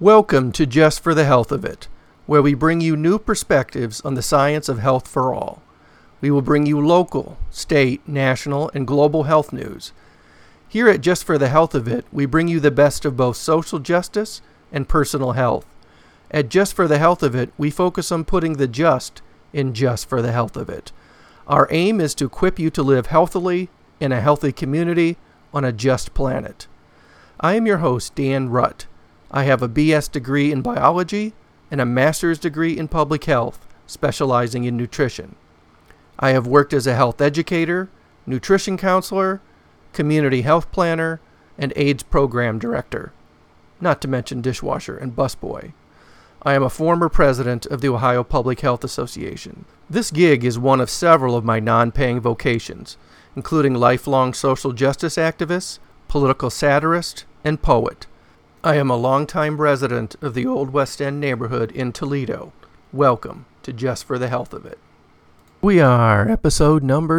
Welcome to Just for the Health of It, where we bring you new perspectives on the science of health for all. We will bring you local, state, national, and global health news. Here at Just for the Health of It, we bring you the best of both social justice and personal health. At Just for the Health of It, we focus on putting the just in just for the health of it. Our aim is to equip you to live healthily in a healthy community on a just planet. I am your host, Dan Rutt. I have a BS degree in biology and a master's degree in public health, specializing in nutrition. I have worked as a health educator, nutrition counselor, community health planner, and AIDS program director, not to mention dishwasher and busboy. I am a former president of the Ohio Public Health Association. This gig is one of several of my non-paying vocations, including lifelong social justice activist, political satirist, and poet. I am a longtime resident of the Old West End neighborhood in Toledo. Welcome to Just for the Health of It. We are episode number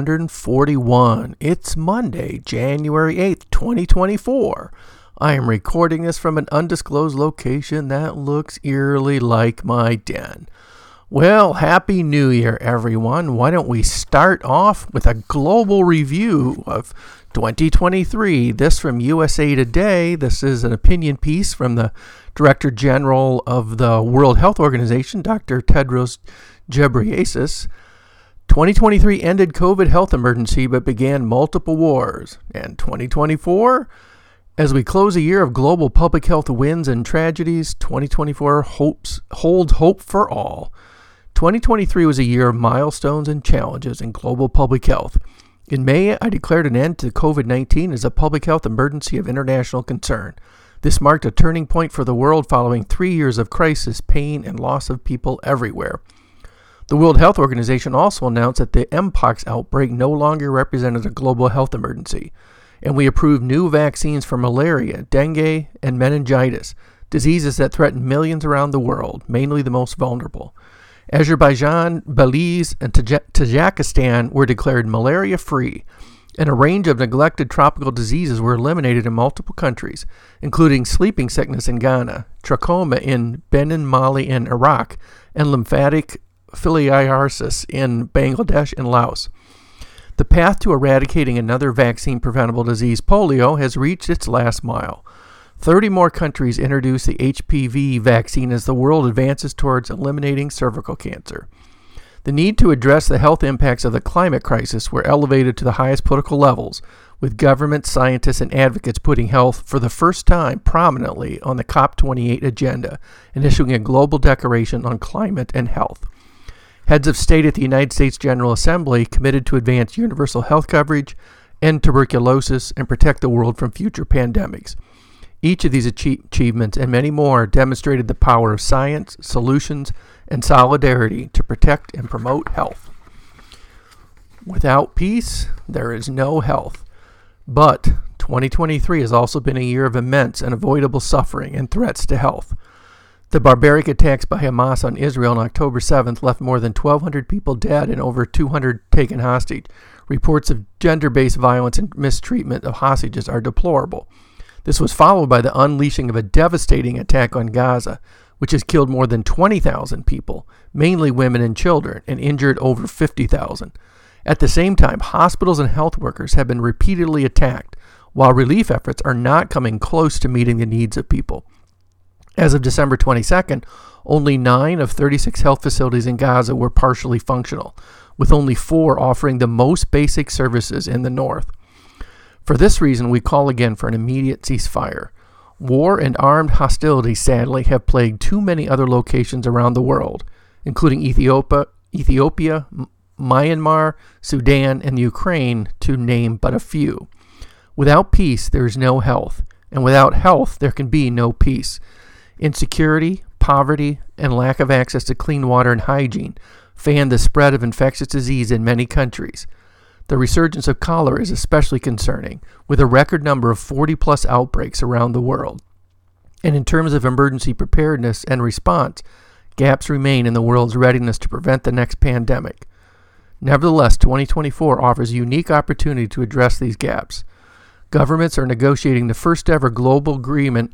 241. It's Monday, January 8th, 2024. I am recording this from an undisclosed location that looks eerily like my den. Well, Happy New Year, everyone. Why don't we start off with a global review of 2023. This from USA Today. This is an opinion piece from the Director General of the World Health Organization, Dr. Tedros Ghebreyesus. 2023 ended COVID health emergency but began multiple wars. And 2024, as we close a year of global public health wins and tragedies, 2024 holds hope for all. 2023 was a year of milestones and challenges in global public health. In May, I declared an end to COVID-19 as a public health emergency of international concern. This marked a turning point for the world following 3 years of crisis, pain, and loss of people everywhere. The World Health Organization also announced that the Mpox outbreak no longer represented a global health emergency, and we approved new vaccines for malaria, dengue, and meningitis, diseases that threaten millions around the world, mainly the most vulnerable. Azerbaijan, Belize, and Tajikistan were declared malaria-free, and a range of neglected tropical diseases were eliminated in multiple countries, including sleeping sickness in Ghana, trachoma in Benin, Mali, and Iraq, and lymphatic filariasis in Bangladesh and Laos. The path to eradicating another vaccine-preventable disease, polio, has reached its last mile. 30 more countries introduced the HPV vaccine as the world advances towards eliminating cervical cancer. The need to address the health impacts of the climate crisis were elevated to the highest political levels, with government, scientists, and advocates putting health for the first time prominently on the COP28 agenda and issuing a global declaration on climate and health. Heads of state at the United States General Assembly committed to advance universal health coverage, end tuberculosis, and protect the world from future pandemics. Each of these achievements and many more demonstrated the power of science, solutions, and solidarity to protect and promote health. Without peace, there is no health. But 2023 has also been a year of immense and avoidable suffering and threats to health. The barbaric attacks by Hamas on Israel on October 7th left more than 1,200 people dead and over 200 taken hostage. Reports of gender-based violence and mistreatment of hostages are deplorable. This was followed by the unleashing of a devastating attack on Gaza, which has killed more than 20,000 people, mainly women and children, and injured over 50,000. At the same time, hospitals and health workers have been repeatedly attacked, while relief efforts are not coming close to meeting the needs of people. As of December 22nd, only 9 of 36 health facilities in Gaza were partially functional, with only 4 offering the most basic services in the north. For this reason, we call again for an immediate ceasefire. War and armed hostilities, sadly, have plagued too many other locations around the world, including Ethiopia, Myanmar, Sudan, and Ukraine, to name but a few. Without peace, there is no health, and without health, there can be no peace. Insecurity, poverty, and lack of access to clean water and hygiene fan the spread of infectious disease in many countries. The resurgence of cholera is especially concerning, with a record number of 40-plus outbreaks around the world. And in terms of emergency preparedness and response, gaps remain in the world's readiness to prevent the next pandemic. Nevertheless, 2024 offers a unique opportunity to address these gaps. Governments are negotiating the first-ever global agreement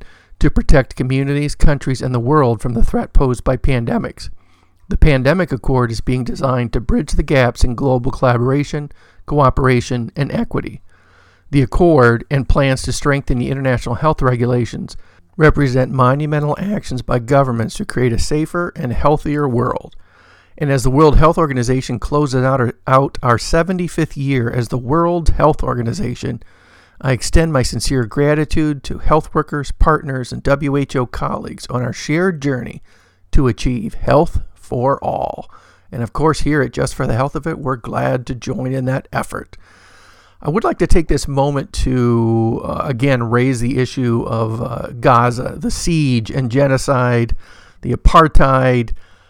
to protect communities, countries, and the world from the threat posed by pandemics. The Pandemic Accord is being designed to bridge the gaps in global collaboration, cooperation, and equity. The Accord and plans to strengthen the international health regulations represent monumental actions by governments to create a safer and healthier world. And as the World Health Organization closes out our 75th year as the World Health Organization, I extend my sincere gratitude to health workers, partners, and WHO colleagues on our shared journey to achieve health for all. And of course, here at Just for the Health of It, we're glad to join in that effort. I would like to take this moment to, again, raise the issue of Gaza, the siege and genocide, the apartheid,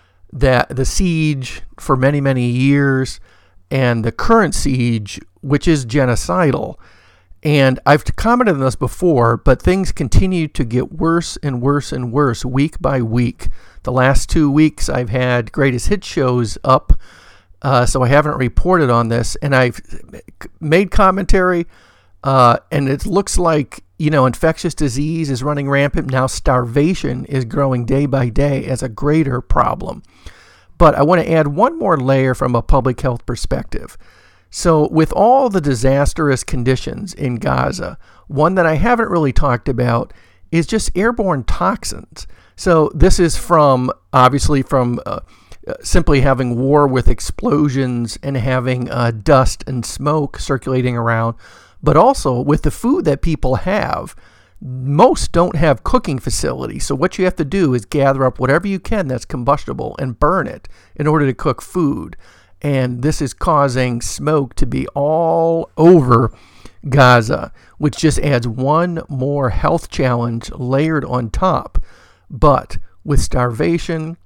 the siege for many, many years, and the current siege, which is genocidal. And I've commented on this before, but things continue to get worse and worse and worse week by week. The last 2 weeks I've had greatest hit shows up, so I haven't reported on this, and I've made commentary, and it looks like, infectious disease is running rampant. Now starvation is growing day by day as a greater problem. But I want to add one more layer from a public health perspective. So with all the disastrous conditions in Gaza, one that I haven't really talked about is just airborne toxins. So this is obviously from simply having war with explosions and having dust and smoke circulating around, but also with the food that people have. Most don't have cooking facilities, so what you have to do is gather up whatever you can that's combustible and burn it in order to cook food. And this is causing smoke to be all over Gaza, which just adds one more health challenge layered on top. But with starvation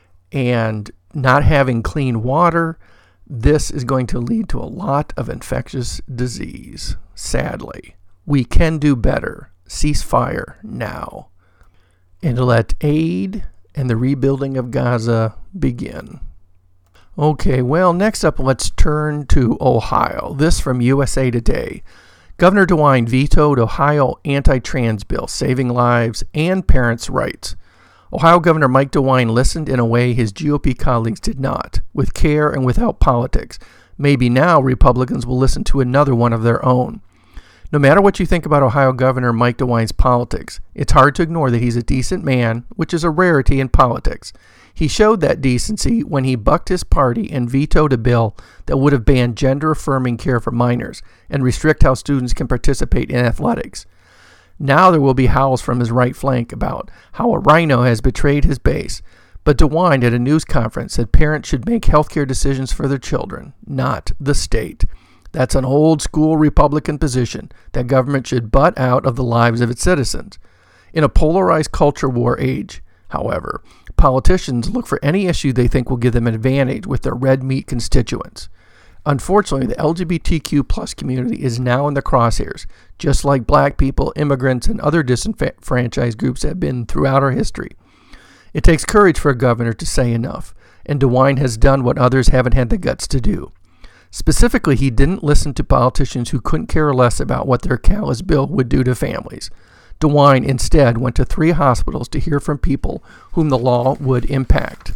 and not having clean water, this is going to lead to a lot of infectious disease. Sadly, we can do better. Ceasefire now. And let aid and the rebuilding of Gaza begin. Okay, well, next up, let's turn to Ohio. This from USA Today. Governor DeWine vetoed Ohio anti-trans bill, saving lives and parents' rights. Ohio Governor Mike DeWine listened in a way his GOP colleagues did not, with care and without politics. Maybe now Republicans will listen to another one of their own. No matter what you think about Ohio Governor Mike DeWine's politics, it's hard to ignore that he's a decent man, which is a rarity in politics. He showed that decency when he bucked his party and vetoed a bill that would have banned gender-affirming care for minors and restrict how students can participate in athletics. Now there will be howls from his right flank about how a rhino has betrayed his base, but DeWine at a news conference said parents should make healthcare decisions for their children, not the state. That's an old-school Republican position that government should butt out of the lives of its citizens. In a polarized culture war age, however, politicians look for any issue they think will give them an advantage with their red meat constituents. Unfortunately, the LGBTQ plus community is now in the crosshairs, just like black people, immigrants, and other disenfranchised groups have been throughout our history. It takes courage for a governor to say enough, and DeWine has done what others haven't had the guts to do. Specifically, he didn't listen to politicians who couldn't care less about what their callous bill would do to families. DeWine instead went to 3 hospitals to hear from people whom the law would impact.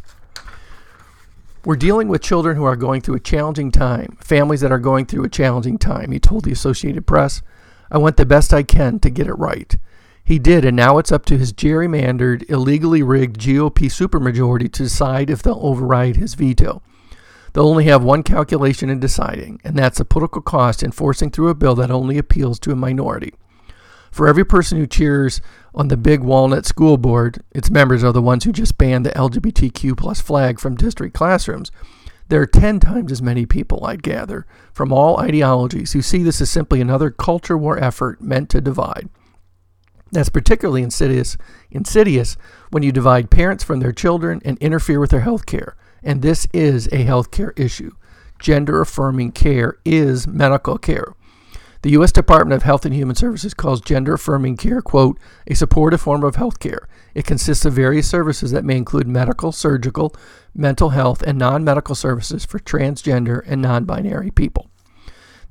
We're dealing with children who are going through a challenging time, families that are going through a challenging time, he told the Associated Press. I went the best I can to get it right. He did, and now it's up to his gerrymandered, illegally rigged GOP supermajority to decide if they'll override his veto. They'll only have one calculation in deciding, and that's the political cost in forcing through a bill that only appeals to a minority. For every person who cheers on the big Walnut School Board, its members are the ones who just banned the LGBTQ plus flag from district classrooms. There are 10 times as many people, I'd gather, from all ideologies who see this as simply another culture war effort meant to divide. That's particularly insidious when you divide parents from their children and interfere with their health care. And this is a health care issue. Gender-affirming care is medical care. The U.S. Department of Health and Human Services calls gender-affirming care, quote, a supportive form of health care. It consists of various services that may include medical, surgical, mental health, and non-medical services for transgender and non-binary people.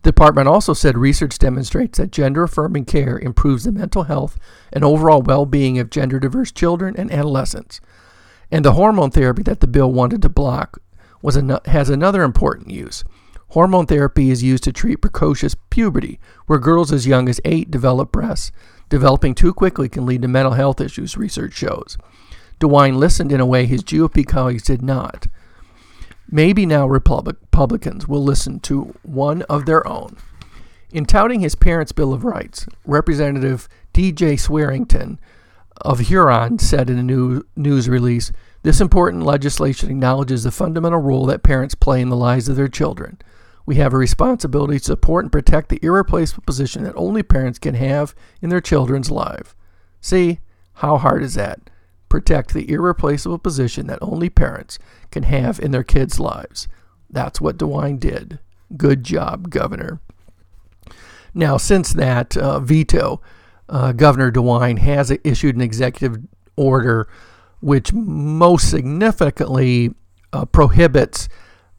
The department also said research demonstrates that gender-affirming care improves the mental health and overall well-being of gender-diverse children and adolescents. And the hormone therapy that the bill wanted to block has another important use. Hormone therapy is used to treat precocious puberty, where girls as young as 8 develop breasts. Developing too quickly can lead to mental health issues, research shows. DeWine listened in a way his GOP colleagues did not. Maybe now Republicans will listen to one of their own. In touting his parents' Bill of Rights, Representative D.J. Swearington of Huron said in a news release, "This important legislation acknowledges the fundamental role that parents play in the lives of their children. We have a responsibility to support and protect the irreplaceable position that only parents can have in their children's lives." See, how hard is that? Protect the irreplaceable position that only parents can have in their kids' lives. That's what DeWine did. Good job, Governor. Now, since that veto, Governor DeWine has issued an executive order which most significantly prohibits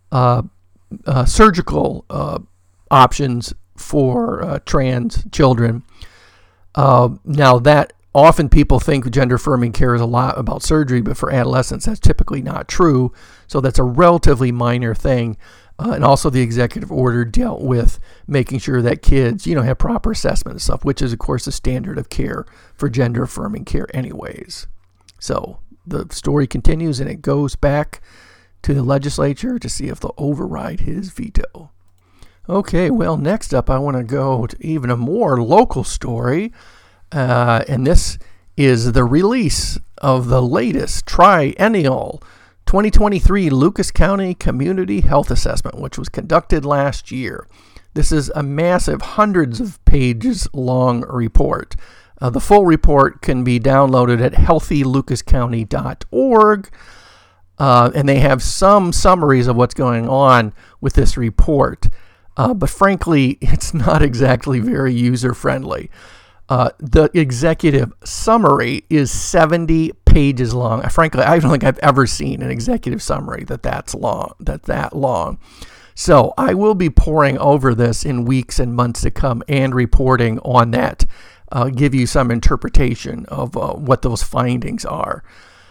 surgical options for trans children. Now, that often people think gender-affirming care is a lot about surgery, but for adolescents, that's typically not true. So that's a relatively minor thing. And also the executive order dealt with making sure that kids, have proper assessment and stuff, which is, of course, the standard of care for gender-affirming care anyways. So the story continues, and it goes back to the legislature to see if they'll override his veto. Okay, well, next up, I want to go to even a more local story. And this is the release of the latest triennial 2023 Lucas County Community Health Assessment, which was conducted last year. This is a massive, hundreds of pages long report. The full report can be downloaded at healthylucascounty.org, and they have some summaries of what's going on with this report. But frankly, it's not exactly very user-friendly. The executive summary is 70 pages long. Frankly, I don't think I've ever seen an executive summary that's that long. So I will be poring over this in weeks and months to come and reporting on that, give you some interpretation of what those findings are.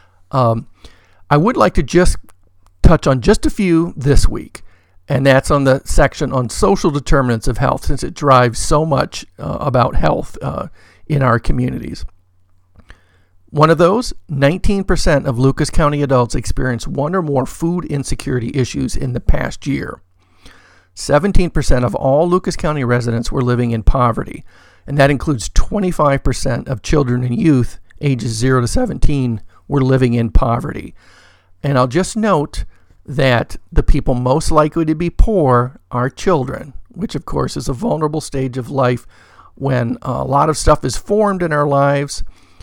I would like to just touch on just a few this week. And that's on the section on social determinants of health, since it drives so much about health in our communities. One of those, 19% of Lucas County adults experienced one or more food insecurity issues in the past year. 17% of all Lucas County residents were living in poverty, and that includes 25% of children and youth ages 0 to 17 were living in poverty. And I'll just note that the people most likely to be poor are children, which of course is a vulnerable stage of life when a lot of stuff is formed in our lives.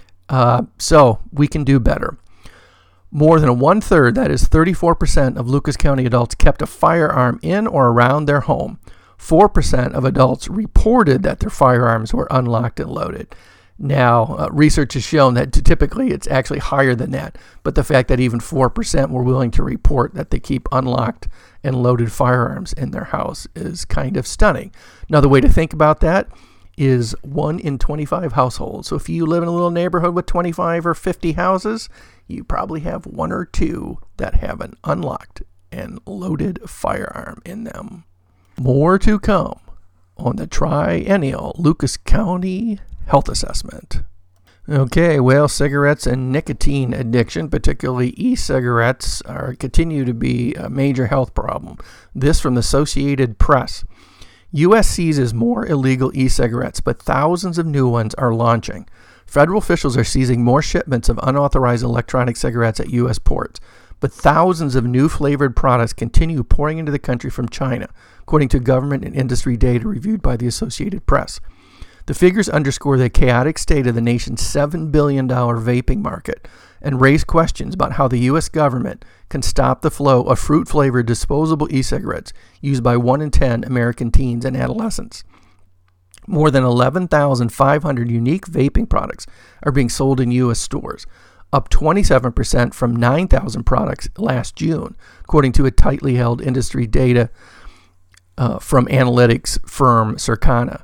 So we can do better. More than 1/3, that is 34% of Lucas County adults kept a firearm in or around their home. 4% of adults reported that their firearms were unlocked and loaded. Now, research has shown that typically it's actually higher than that, but the fact that even 4% were willing to report that they keep unlocked and loaded firearms in their house is kind of stunning. Another way to think about that is 1 in 25 households. So if you live in a little neighborhood with 25 or 50 houses, you probably have 1 or 2 that have an unlocked and loaded firearm in them. More to come on the triennial Lucas County Health Assessment. Okay, well, cigarettes and nicotine addiction, particularly e-cigarettes, continue to be a major health problem. This from the Associated Press. U.S. seizes more illegal e-cigarettes, but thousands of new ones are launching. Federal officials are seizing more shipments of unauthorized electronic cigarettes at U.S. ports, but thousands of new flavored products continue pouring into the country from China, according to government and industry data reviewed by the Associated Press. The figures underscore the chaotic state of the nation's $7 billion vaping market and raise questions about how the U.S. government can stop the flow of fruit-flavored disposable e-cigarettes used by 1 in 10 American teens and adolescents. More than 11,500 unique vaping products are being sold in U.S. stores, up 27% from 9,000 products last June, according to a tightly held industry data. from analytics firm Circana.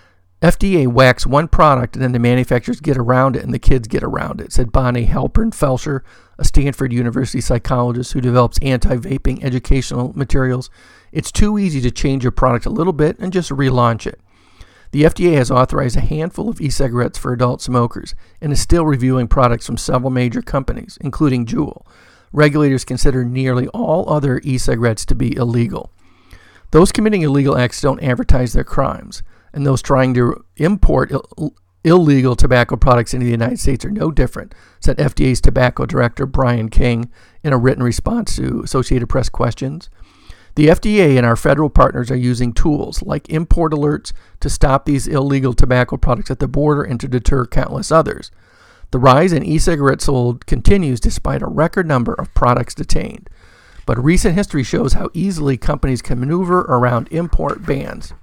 FDA whacks one product and then the manufacturers get around it and the kids get around it, said Bonnie Halpern-Felsher, a Stanford University psychologist who develops anti-vaping educational materials. It's too easy to change your product a little bit and just relaunch it. The FDA has authorized a handful of e-cigarettes for adult smokers and is still reviewing products from several major companies, including Juul. Regulators consider nearly all other e-cigarettes to be illegal. Those committing illegal acts don't advertise their crimes, and those trying to import illegal tobacco products into the United States are no different, said FDA's tobacco director Brian King in a written response to Associated Press questions. The FDA and our federal partners are using tools like import alerts to stop these illegal tobacco products at the border and to deter countless others. The rise in e-cigarettes sold continues despite a record number of products detained. But recent history shows how easily companies can maneuver around import bans.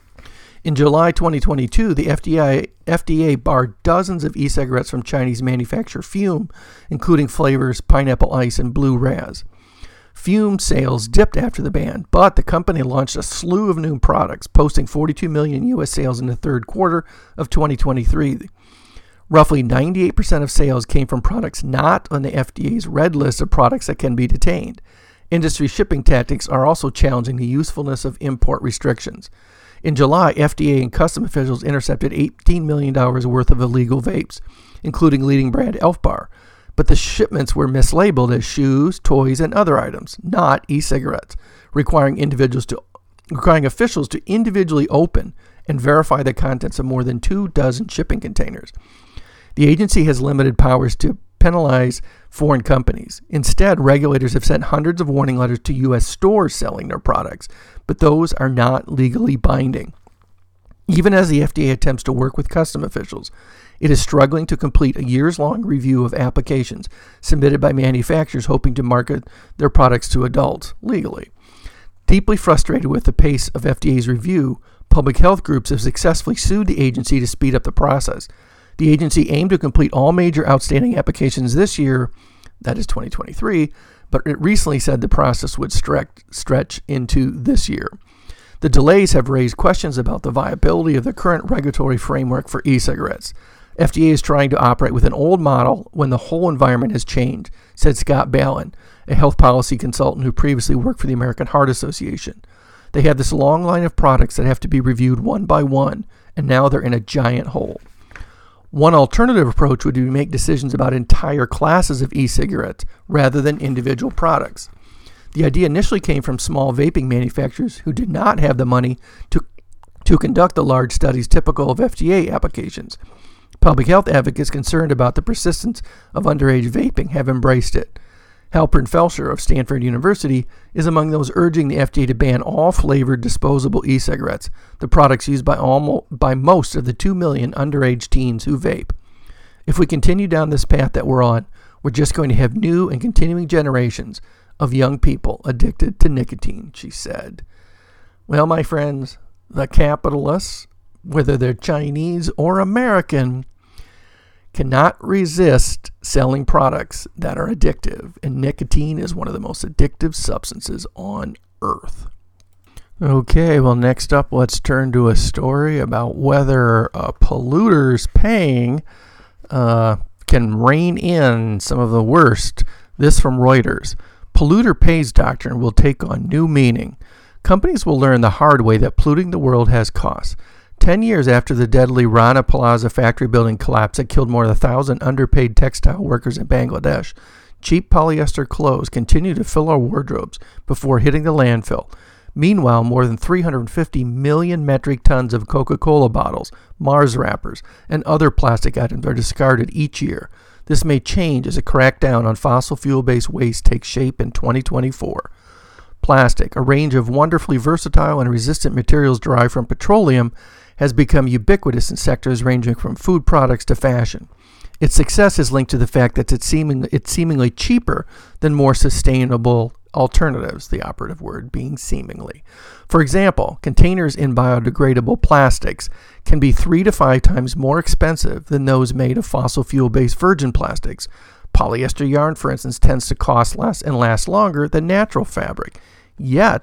In July 2022, the FDA barred dozens of e-cigarettes from Chinese manufacturer Fume, including flavors Pineapple Ice and Blue Raz. Fume sales dipped after the ban, but the company launched a slew of new products, posting 42 million U.S. sales in the third quarter of 2023. Roughly 98% of sales came from products not on the FDA's red list of products that can be detained. Industry shipping tactics are also challenging the usefulness of import restrictions. In July, FDA and customs officials intercepted $18 million worth of illegal vapes, including leading brand Elf Bar, but the shipments were mislabeled as shoes, toys, and other items, not e-cigarettes, requiring officials to individually open and verify the contents of more than 24 shipping containers. The agency has limited powers to penalize foreign companies. Instead, regulators have sent hundreds of warning letters to U.S. stores selling their products, but those are not legally binding. Even as the FDA attempts to work with customs officials, it is struggling to complete a years-long review of applications submitted by manufacturers hoping to market their products to adults legally. Deeply frustrated with the pace of FDA's review, public health groups have successfully sued the agency to speed up the process. The agency aimed to complete all major outstanding applications this year, that is 2023, but it recently said the process would stretch into this year. The delays have raised questions about the viability of the current regulatory framework for e-cigarettes. FDA is trying to operate with an old model when the whole environment has changed, said Scott Ballin, a health policy consultant who previously worked for the American Heart Association. They have this long line of products that have to be reviewed one by one, and now they're in a giant hole. One alternative approach would be to make decisions about entire classes of e-cigarettes rather than individual products. The idea initially came from small vaping manufacturers who did not have the money to conduct the large studies typical of FDA applications. Public health advocates concerned about the persistence of underage vaping have embraced it. Halpern-Felsher of Stanford University is among those urging the FDA to ban all flavored disposable e-cigarettes, the products used by most of the 2 million underage teens who vape. If we continue down this path that we're on, we're just going to have new and continuing generations of young people addicted to nicotine, she said. Well, my friends, the capitalists, whether they're Chinese or American, cannot resist selling products that are addictive, and nicotine is one of the most addictive substances on earth. Okay, well, next up, let's turn to a story about whether polluters paying can rein in some of the worst. This from Reuters. Polluter pays doctrine will take on new meaning. Companies will learn the hard way that polluting the world has costs. 10 years after the deadly Rana Plaza factory building collapse that killed more than 1,000 underpaid textile workers in Bangladesh, cheap polyester clothes continue to fill our wardrobes before hitting the landfill. Meanwhile, more than 350 million metric tons of Coca-Cola bottles, Mars wrappers, and other plastic items are discarded each year. This may change as a crackdown on fossil fuel-based waste takes shape in 2024. Plastic, a range of wonderfully versatile and resistant materials derived from petroleum, has become ubiquitous in sectors ranging from food products to fashion. Its success is linked to the fact that it's seemingly cheaper than more sustainable alternatives, the operative word being seemingly. For example, containers in biodegradable plastics can be 3 to 5 times more expensive than those made of fossil fuel-based virgin plastics. Polyester yarn, for instance, tends to cost less and last longer than natural fabric. Yet,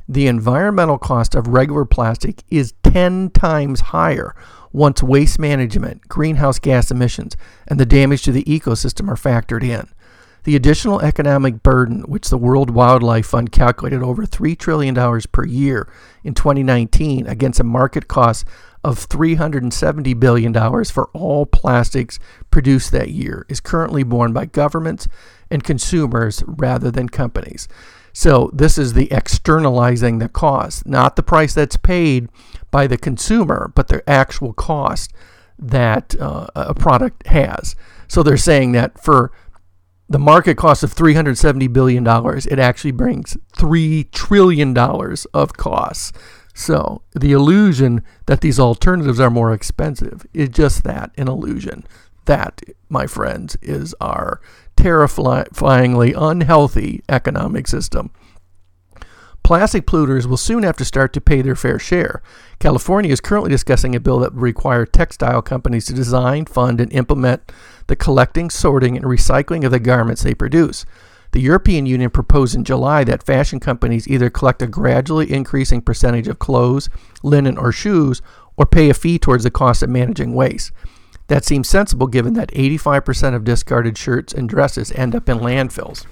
The environmental cost of regular plastic is 10 times higher once waste management, greenhouse gas emissions, and the damage to the ecosystem are factored in. The additional economic burden, which the World Wildlife Fund calculated over $3 trillion per year in 2019 against a market cost of $370 billion for all plastics produced that year, is currently borne by governments and consumers rather than companies. So this is the externalizing the cost, not the price that's paid by the consumer, but the actual cost that a product has. So they're saying that for the market cost of $370 billion, it actually brings $3 trillion of costs. So the illusion that these alternatives are more expensive is just that, an illusion. That, my friends, is our terrifyingly unhealthy economic system. Plastic polluters will soon have to start to pay their fair share. California is currently discussing a bill that would require textile companies to design, fund, and implement the collecting, sorting, and recycling of the garments they produce. The European Union proposed in July that fashion companies either collect a gradually increasing percentage of clothes, linen, or shoes, or pay a fee towards the cost of managing waste. That seems sensible given that 85% of discarded shirts and dresses end up in landfills.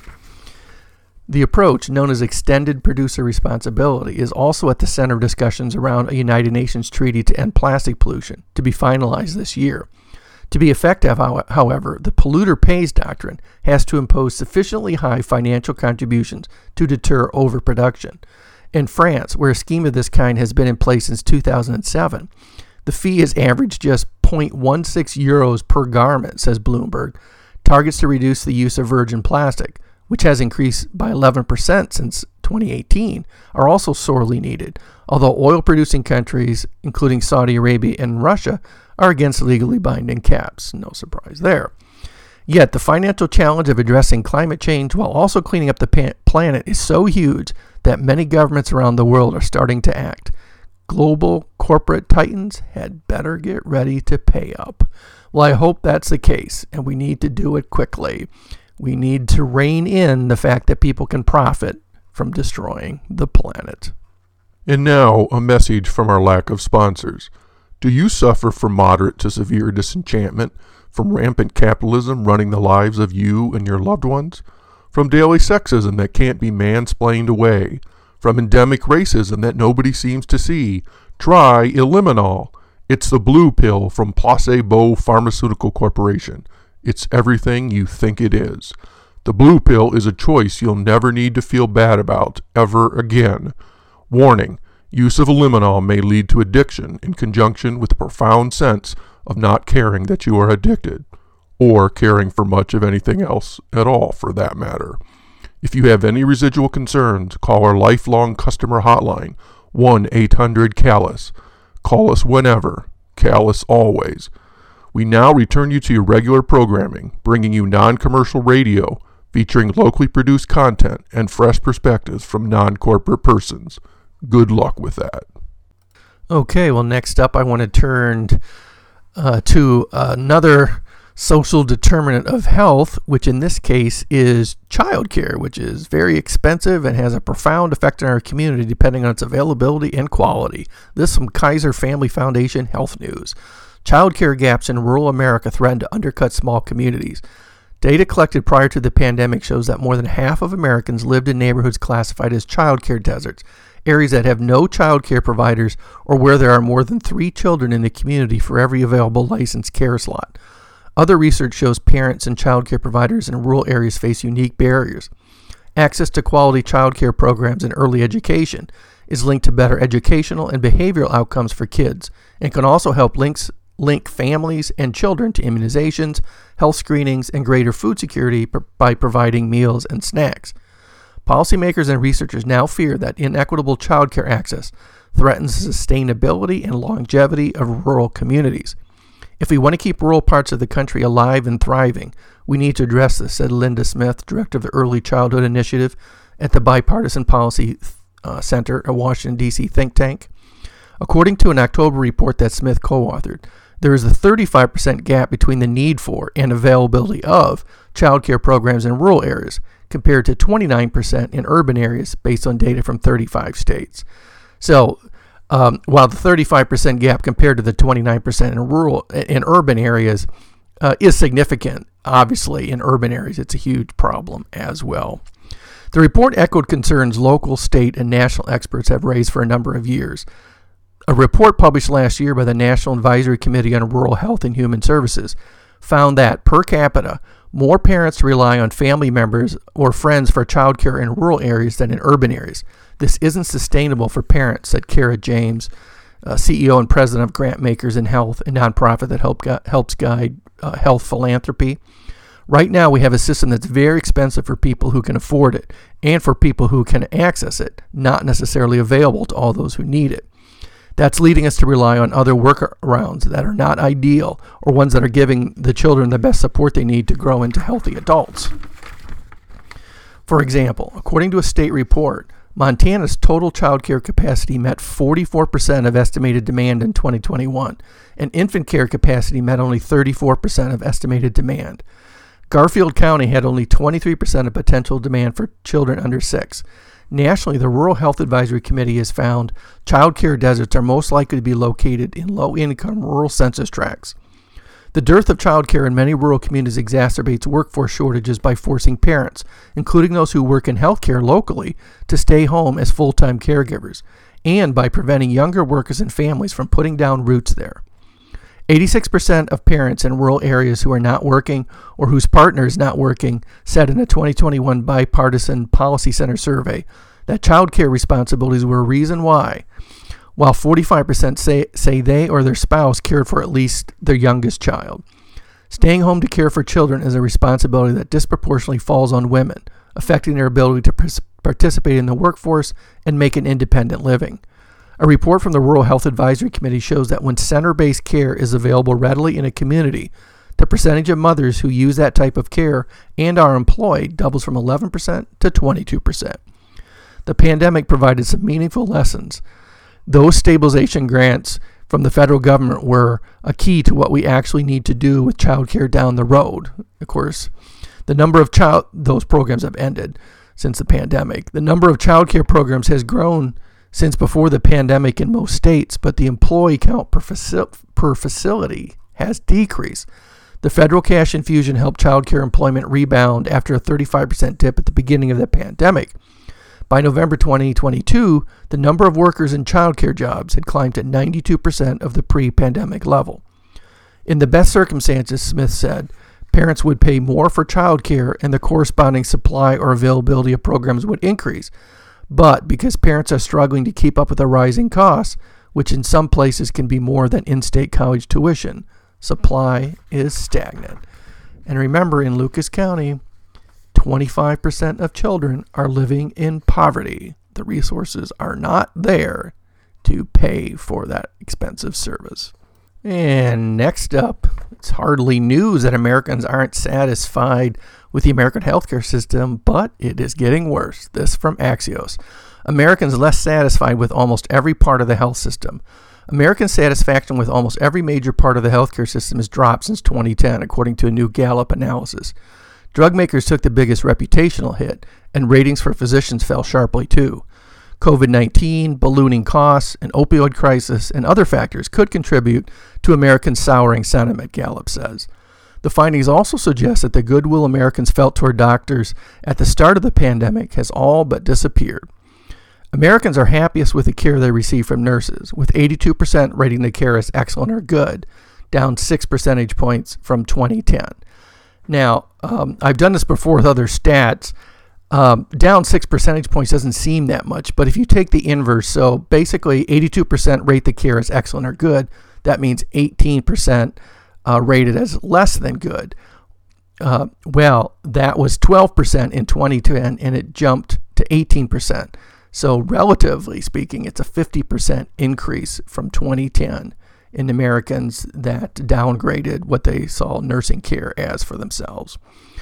The approach, known as extended producer responsibility, is also at the center of discussions around a United Nations treaty to end plastic pollution, to be finalized this year. To be effective, however, the polluter pays doctrine has to impose sufficiently high financial contributions to deter overproduction. In France, where a scheme of this kind has been in place since 2007, the fee has averaged just 0.16 euros per garment, says Bloomberg. Targets to reduce the use of virgin plastic, which has increased by 11% since 2018, are also sorely needed, although oil-producing countries, including Saudi Arabia and Russia, are against legally binding caps. No surprise there. Yet, the financial challenge of addressing climate change while also cleaning up the planet is so huge that many governments around the world are starting to act. Global corporate titans had better get ready to pay up. Well, I hope that's the case, and we need to do it quickly. We need to rein in the fact that people can profit from destroying the planet. And now, a message from our lack of sponsors. Do you suffer from moderate to severe disenchantment from rampant capitalism running the lives of you and your loved ones? From daily sexism that can't be mansplained away? From endemic racism that nobody seems to see? Try Eliminol. It's the blue pill from Placebo Pharmaceutical Corporation. It's everything you think it is. The blue pill is a choice you'll never need to feel bad about ever again. Warning, use of Eliminol may lead to addiction in conjunction with the profound sense of not caring that you are addicted, or caring for much of anything else at all for that matter. If you have any residual concerns, call our lifelong customer hotline, 1-800-CALLUS. Call us whenever, Callus always. We now return you to your regular programming, bringing you non-commercial radio, featuring locally produced content and fresh perspectives from non-corporate persons. Good luck with that. Okay, well, next up I want to turn to another social determinant of health, which in this case is childcare, which is very expensive and has a profound effect on our community depending on its availability and quality. This is from Kaiser Family Foundation Health News. Childcare gaps in rural America threaten to undercut small communities. Data collected prior to the pandemic shows that more than half of Americans lived in neighborhoods classified as childcare deserts, areas that have no childcare providers or where there are more than 3 children in the community for every available licensed care slot. Other research shows parents and childcare providers in rural areas face unique barriers. Access to quality childcare programs and early education is linked to better educational and behavioral outcomes for kids and can also help link families and children to immunizations, health screenings, and greater food security by providing meals and snacks. Policymakers and researchers now fear that inequitable childcare access threatens the sustainability and longevity of rural communities. If we want to keep rural parts of the country alive and thriving, we need to address this, said Linda Smith, director of the Early Childhood Initiative at the Bipartisan Policy Center, a Washington, D.C. think tank. According to an October report that Smith co-authored, there is a 35% gap between the need for and availability of childcare programs in rural areas, compared to 29% in urban areas based on data from 35 states. So while the 35% gap compared to the 29% in urban areas is significant, obviously in urban areas it's a huge problem as well. The report echoed concerns local, state, and national experts have raised for a number of years. A report published last year by the National Advisory Committee on Rural Health and Human Services found that, per capita, more parents rely on family members or friends for childcare in rural areas than in urban areas. This isn't sustainable for parents, said Kara James, CEO and president of Grant Makers in Health, a nonprofit that helps guide health philanthropy. Right now, we have a system that's very expensive for people who can afford it and for people who can access it, not necessarily available to all those who need it. That's leading us to rely on other workarounds that are not ideal or ones that are giving the children the best support they need to grow into healthy adults. For example, according to a state report, Montana's total child care capacity met 44% of estimated demand in 2021, and infant care capacity met only 34% of estimated demand. Garfield County had only 23% of potential demand for children under 6. Nationally, the Rural Health Advisory Committee has found child care deserts are most likely to be located in low-income rural census tracts. The dearth of child care in many rural communities exacerbates workforce shortages by forcing parents, including those who work in healthcare locally, to stay home as full-time caregivers, and by preventing younger workers and families from putting down roots there. 86% of parents in rural areas who are not working or whose partner is not working said in a 2021 Bipartisan Policy Center survey that child care responsibilities were a reason why, while 45% say they or their spouse cared for at least their youngest child. Staying home to care for children is a responsibility that disproportionately falls on women, affecting their ability to participate in the workforce and make an independent living. A report from the Rural Health Advisory Committee shows that when center-based care is available readily in a community, the percentage of mothers who use that type of care and are employed doubles from 11% to 22%. The pandemic provided some meaningful lessons. Those stabilization grants from the federal government were a key to what we actually need to do with child care down the road. Of course, the number of those programs have ended since the pandemic. The number of child care programs has grown since before the pandemic in most states, but the employee count per facility has decreased. The federal cash infusion helped child care employment rebound after a 35% dip at the beginning of the pandemic. By November 2022, the number of workers in child care jobs had climbed to 92% of the pre-pandemic level. In the best circumstances, Smith said, parents would pay more for child care and the corresponding supply or availability of programs would increase. But because parents are struggling to keep up with the rising costs, which in some places can be more than in-state college tuition, supply is stagnant. And remember, in Lucas County, 25% of children are living in poverty. The resources are not there to pay for that expensive service. And next up, it's hardly news that Americans aren't satisfied with the American healthcare system, but it is getting worse. This from Axios. Americans less satisfied with almost every part of the health system. American satisfaction with almost every major part of the healthcare system has dropped since 2010, according to a new Gallup analysis. Drug makers took the biggest reputational hit, and ratings for physicians fell sharply too. COVID-19, ballooning costs, an opioid crisis, and other factors could contribute to Americans' souring sentiment, Gallup says. The findings also suggest that the goodwill Americans felt toward doctors at the start of the pandemic has all but disappeared. Americans are happiest with the care they receive from nurses, with 82% rating the care as excellent or good, down 6 percentage points from 2010. Now, I've done this before with other stats. Down 6 percentage points doesn't seem that much, but if you take the inverse, so basically 82% rate the care as excellent or good, that means 18% rated as less than good. Well, that was 12% in 2010, and it jumped to 18%. So relatively speaking, it's a 50% increase from 2010 in Americans that downgraded what they saw nursing care as for themselves.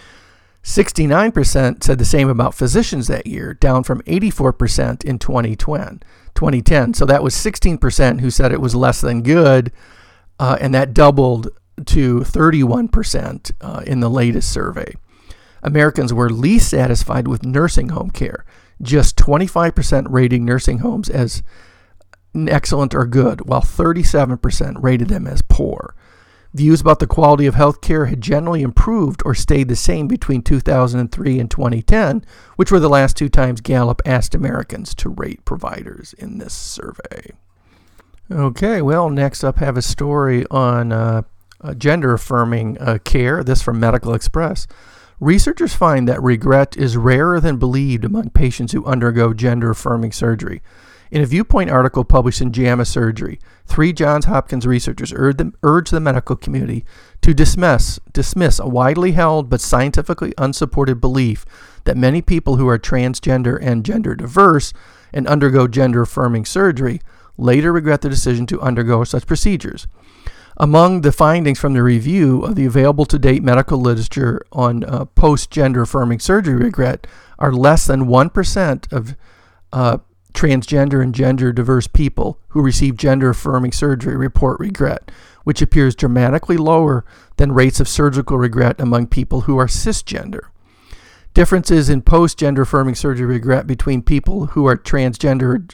69% said the same about physicians that year, down from 84% in 2010. So that was 16% who said it was less than good, and that doubled to 31% in the latest survey. Americans were least satisfied with nursing home care, just 25% rating nursing homes as excellent or good, while 37% rated them as poor. Views about the quality of health care had generally improved or stayed the same between 2003 and 2010, which were the last two times Gallup asked Americans to rate providers in this survey. Okay, well, next up, have a story on gender-affirming care, this from Medical Express. Researchers find that regret is rarer than believed among patients who undergo gender-affirming surgery. In a Viewpoint article published in JAMA Surgery, 3 Johns Hopkins researchers urged the medical community to dismiss a widely held but scientifically unsupported belief that many people who are transgender and gender diverse and undergo gender-affirming surgery later regret the decision to undergo such procedures. Among the findings from the review of the available to date medical literature on post-gender affirming surgery regret are less than 1% of transgender and gender diverse people who receive gender affirming surgery report regret, which appears dramatically lower than rates of surgical regret among people who are cisgender. Differences in post-gender affirming surgery regret between people who are transgender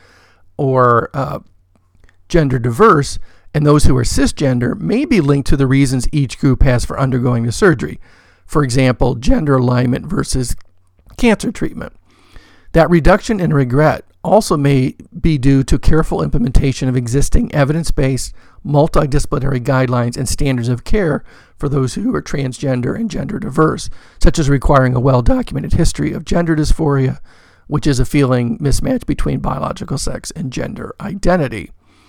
or gender diverse and those who are cisgender may be linked to the reasons each group has for undergoing the surgery. For example, gender alignment versus cancer treatment. That reduction in regret also may be due to careful implementation of existing evidence-based, multidisciplinary guidelines and standards of care for those who are transgender and gender diverse, such as requiring a well-documented history of gender dysphoria, which is a feeling mismatch between biological sex and gender identity.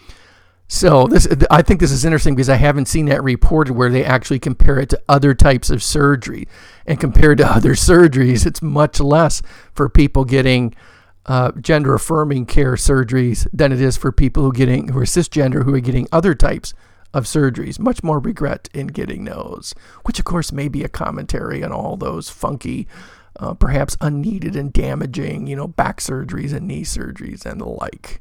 So I think this is interesting because I haven't seen that reported where they actually compare it to other types of surgery. And compared to other surgeries, it's much less for people getting gender-affirming care surgeries than it is for people who are cisgender who are getting other types of surgeries. Much more regret in getting those, which of course may be a commentary on all those funky, perhaps unneeded and damaging, back surgeries and knee surgeries and the like.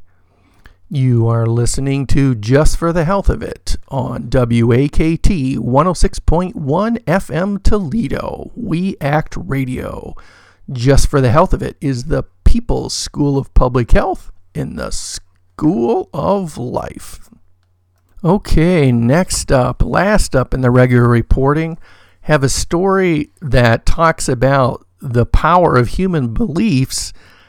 You are listening to Just for the Health of It on WAKT 106.1 FM Toledo. We Act Radio. Just for the Health of It is the People's School of Public Health in the School of Life. Okay, last up in the regular reporting, have a story that talks about the power of human beliefs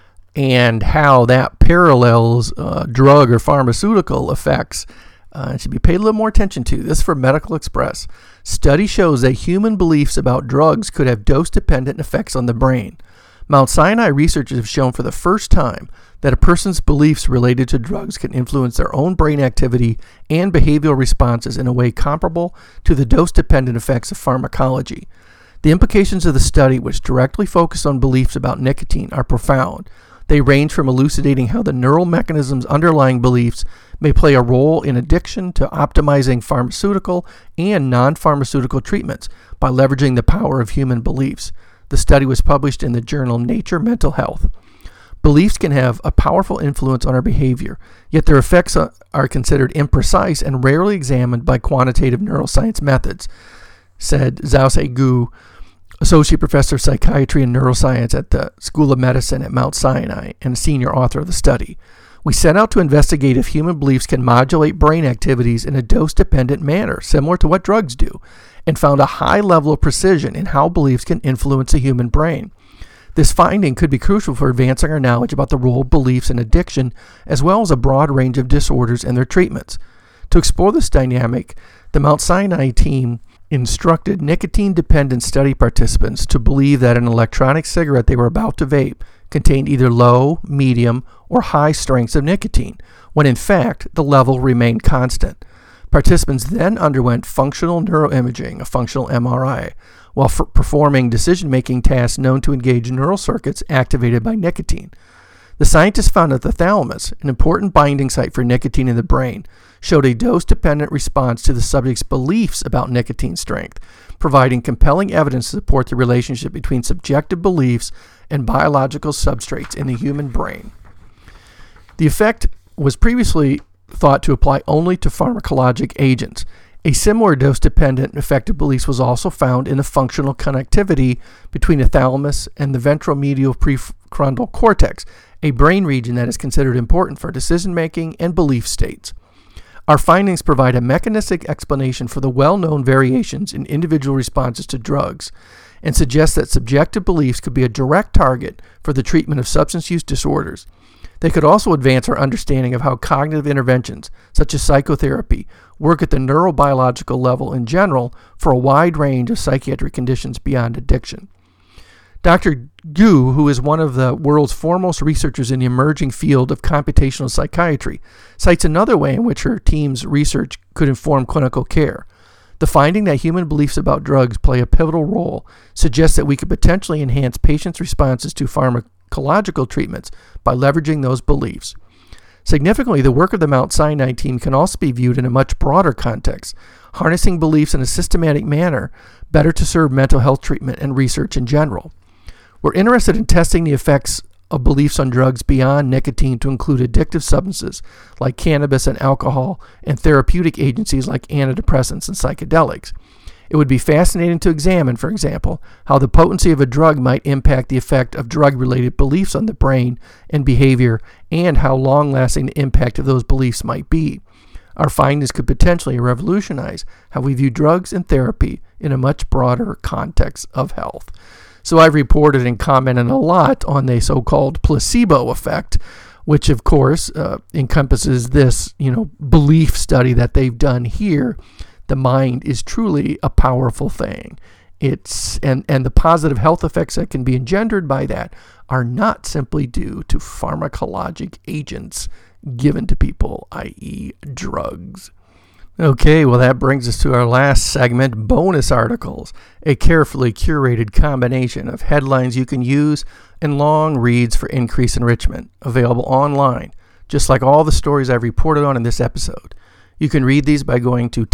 and how that parallels drug or pharmaceutical effects. It should be paid a little more attention to. This is from Medical Express. Study shows that human beliefs about drugs could have dose-dependent effects on the brain. Mount Sinai researchers have shown for the first time that a person's beliefs related to drugs can influence their own brain activity and behavioral responses in a way comparable to the dose-dependent effects of pharmacology. The implications of the study, which directly focus on beliefs about nicotine, are profound. They range from elucidating how the neural mechanisms underlying beliefs may play a role in addiction to optimizing pharmaceutical and non-pharmaceutical treatments by leveraging the power of human beliefs. The study was published in the journal Nature Mental Health. Beliefs can have a powerful influence on our behavior, yet their effects are considered imprecise and rarely examined by quantitative neuroscience methods, said Xiaoxi Gu, Associate Professor of Psychiatry and Neuroscience at the School of Medicine at Mount Sinai and a senior author of the study. We set out to investigate if human beliefs can modulate brain activities in a dose-dependent manner, similar to what drugs do, and found a high level of precision in how beliefs can influence the human brain. This finding could be crucial for advancing our knowledge about the role of beliefs in addiction, as well as a broad range of disorders and their treatments. To explore this dynamic, the Mount Sinai team instructed nicotine-dependent study participants to believe that an electronic cigarette they were about to vape contained either low, medium, or high strengths of nicotine, when in fact the level remained constant. Participants then underwent functional neuroimaging, a functional MRI, while performing decision-making tasks known to engage neural circuits activated by nicotine. The scientists found that the thalamus, an important binding site for nicotine in the brain, showed a dose-dependent response to the subject's beliefs about nicotine strength, providing compelling evidence to support the relationship between subjective beliefs and biological substrates in the human brain. The effect was previously thought to apply only to pharmacologic agents, A similar dose-dependent effective belief was also found in the functional connectivity between the thalamus and the ventromedial prefrontal cortex, a brain region that is considered important for decision-making and belief states. Our findings provide a mechanistic explanation for the well-known variations in individual responses to drugs and suggest that subjective beliefs could be a direct target for the treatment of substance use disorders. They could also advance our understanding of how cognitive interventions, such as psychotherapy, work at the neurobiological level in general for a wide range of psychiatric conditions beyond addiction. Dr. Gu, who is one of the world's foremost researchers in the emerging field of computational psychiatry, cites another way in which her team's research could inform clinical care. The finding that human beliefs about drugs play a pivotal role suggests that we could potentially enhance patients' responses to pharmacological treatments by leveraging those beliefs. Significantly, the work of the Mount Sinai team can also be viewed in a much broader context, harnessing beliefs in a systematic manner better to serve mental health treatment and research in general. We're interested in testing the effects of beliefs on drugs beyond nicotine to include addictive substances like cannabis and alcohol and therapeutic agencies like antidepressants and psychedelics. It would be fascinating to examine, for example, how the potency of a drug might impact the effect of drug-related beliefs on the brain and behavior, and how long-lasting the impact of those beliefs might be. Our findings could potentially revolutionize how we view drugs and therapy in a much broader context of health. So I've reported and commented a lot on the so-called placebo effect, which of course encompasses this, belief study that they've done here. The mind is truly a powerful thing. And the positive health effects that can be engendered by that are not simply due to pharmacologic agents given to people, i.e. drugs. Okay, well that brings us to our last segment, bonus articles, a carefully curated combination of headlines you can use and long reads for increased enrichment, available online, just like all the stories I've reported on in this episode. You can read these by going to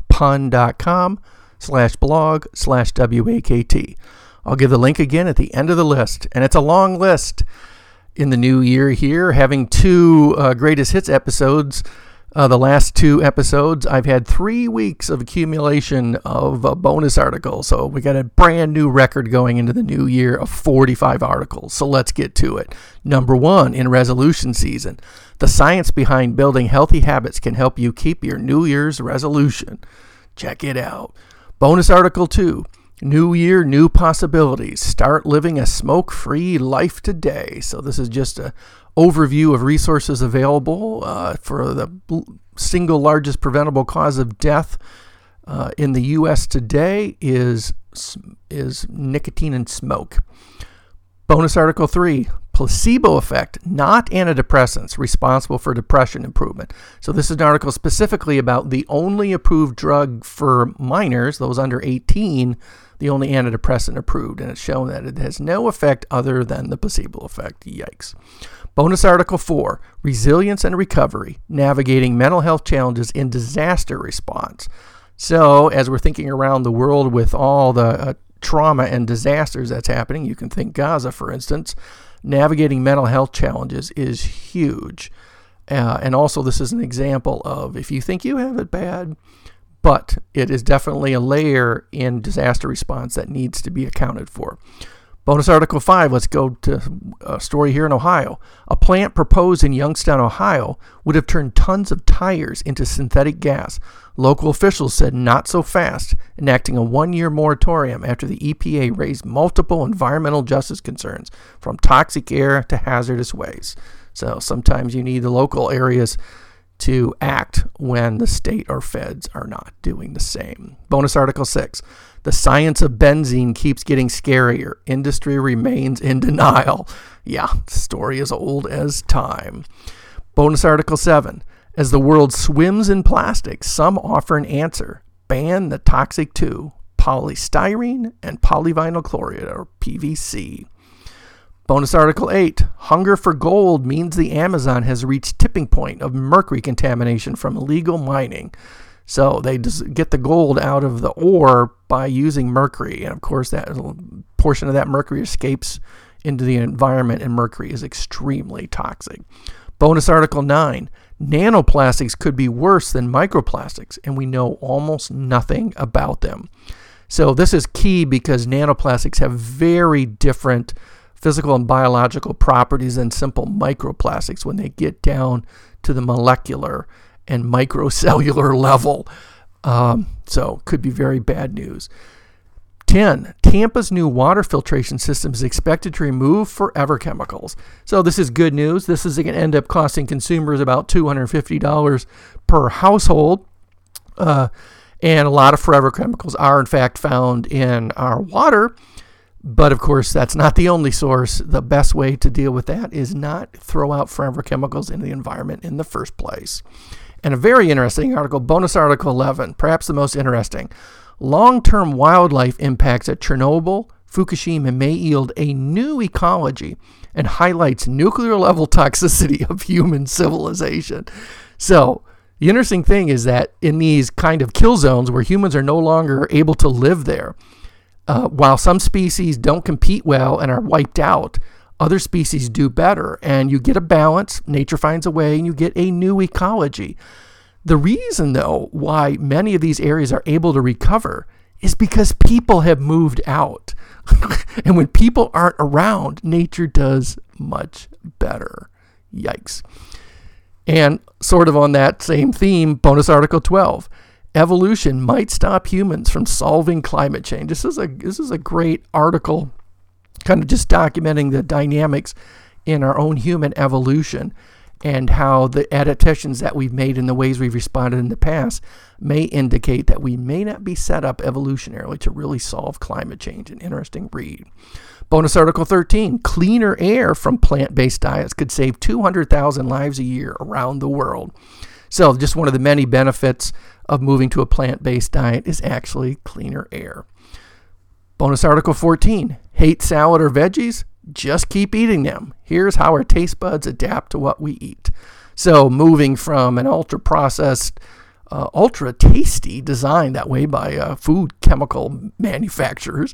toppun.com/blog/WAKT. I'll give the link again at the end of the list, and it's a long list. In the new year here, having two greatest hits episodes, the last two episodes, I've had 3 weeks of accumulation of bonus articles. So we got a brand new record going into the new year of 45 articles. So let's get to it. Number 1 in resolution season. The science behind building healthy habits can help you keep your New Year's resolution. Check it out. Bonus article 2. New year, new possibilities. Start living a smoke-free life today. So this is just an overview of resources available for the single largest preventable cause of death in the U.S. today is nicotine and smoke. Bonus article 3. Placebo effect, not antidepressants, responsible for depression improvement. So this is an article specifically about the only approved drug for minors, those under 18, the only antidepressant approved, and it's shown that it has no effect other than the placebo effect. Yikes. Bonus article 4, resilience and recovery, navigating mental health challenges in disaster response. So as we're thinking around the world with all the trauma and disasters that's happening, you can think Gaza, for instance, navigating mental health challenges is huge. And also this is an example of if you think you have it bad, but it is definitely a layer in disaster response that needs to be accounted for. Bonus article 5, let's go to a story here in Ohio. A plant proposed in Youngstown, Ohio would have turned tons of tires into synthetic gas. Local officials said not so fast, enacting a 1-year moratorium after the EPA raised multiple environmental justice concerns, from toxic air to hazardous waste. So sometimes you need the local areas to act when the state or feds are not doing the same. Bonus article 6. The science of benzene keeps getting scarier. Industry remains in denial. Yeah, the story is old as time. Bonus article 7. As the world swims in plastic, some offer an answer. Ban the toxic two, polystyrene and polyvinyl chloride, or PVC. Bonus article 8. Hunger for gold means the Amazon has reached tipping point of mercury contamination from illegal mining. So they just get the gold out of the ore by using mercury. And of course, that portion of that mercury escapes into the environment, and mercury is extremely toxic. Bonus article 9. Nanoplastics could be worse than microplastics, and we know almost nothing about them. So this is key because nanoplastics have very different physical and biological properties than simple microplastics when they get down to the molecular and microcellular level. So could be very bad news. 10. Tampa's new water filtration system is expected to remove forever chemicals. So this is good news. This is going to end up costing consumers about $250 per household. And a lot of forever chemicals are, in fact, found in our water. But, of course, that's not the only source. The best way to deal with that is not throw out forever chemicals in the environment in the first place. And a very interesting article, bonus article 11, perhaps the most interesting. Long-term wildlife impacts at Chernobyl, Fukushima may yield a new ecology and highlights nuclear-level toxicity of human civilization. So the interesting thing is that in these kind of kill zones where humans are no longer able to live there, while some species don't compete well and are wiped out, other species do better. And you get a balance, nature finds a way, and you get a new ecology. The reason, though, why many of these areas are able to recover is because people have moved out. And when people aren't around, nature does much better. Yikes. And sort of on that same theme, bonus article 12. Evolution might stop humans from solving climate change. This is a great article, kind of just documenting the dynamics in our own human evolution and how the adaptations that we've made and the ways we've responded in the past may indicate that we may not be set up evolutionarily to really solve climate change. An interesting read. Bonus article 13, cleaner air from plant-based diets could save 200,000 lives a year around the world. So just one of the many benefits of moving to a plant-based diet is actually cleaner air. Bonus article 14, hate salad or veggies? Just keep eating them. Here's how our taste buds adapt to what we eat. So moving from an ultra-processed, ultra-tasty design that way by food chemical manufacturers